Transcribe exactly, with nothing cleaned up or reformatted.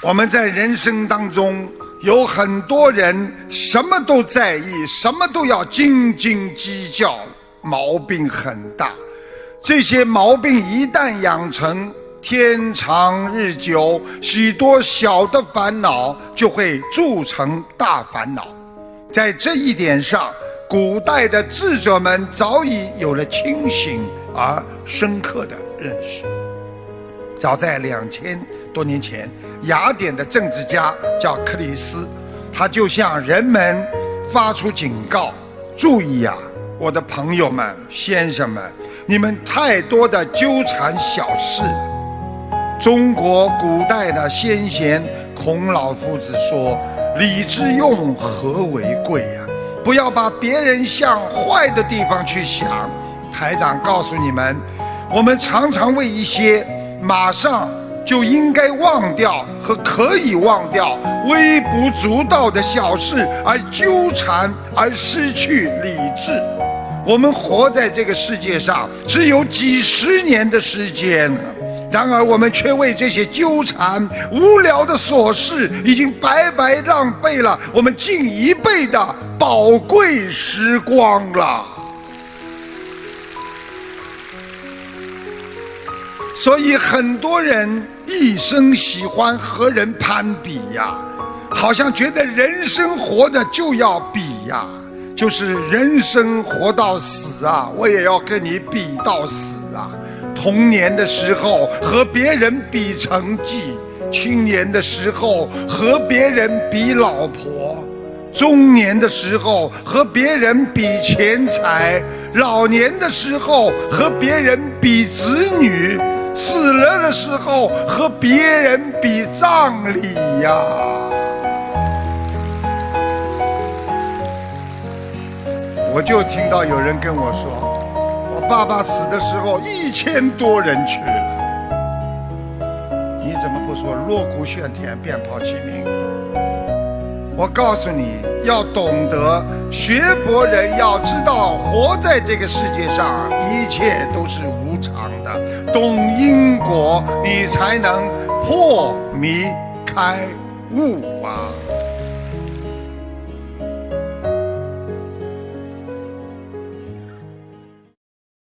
我们在人生当中有很多人什么都在意，什么都要斤斤计较，毛病很大。这些毛病一旦养成，天长日久，许多小的烦恼就会铸成大烦恼。在这一点上，古代的智者们早已有了清醒而深刻的认识。早在两千多年前，雅典的政治家叫克里斯，他就向人们发出警告：注意啊，我的朋友们、先生们，你们太多的纠缠小事。中国古代的先贤孔老夫子说：礼之用，和为贵呀、啊！不要把别人向坏的地方去想。台长告诉你们，我们常常为一些马上就应该忘掉和可以忘掉、微不足道的小事而纠缠，而失去理智。我们活在这个世界上只有几十年的时间，然而我们却为这些纠缠无聊的琐事已经白白浪费了我们近一辈的宝贵时光了。所以很多人一生喜欢和人攀比呀，好像觉得人生活着就要比呀，就是人生活到死啊，我也要跟你比到死啊。童年的时候和别人比成绩，青年的时候和别人比老婆，中年的时候和别人比钱财，老年的时候和别人比子女，死了的时候和别人比葬礼呀。我就听到有人跟我说，我爸爸死的时候一千多人去了，你怎么不说锣鼓喧天，鞭炮齐鸣？我告诉你，要懂得，学佛人要知道，活在这个世界上一切都是无常的，懂因果，你才能破迷开悟啊。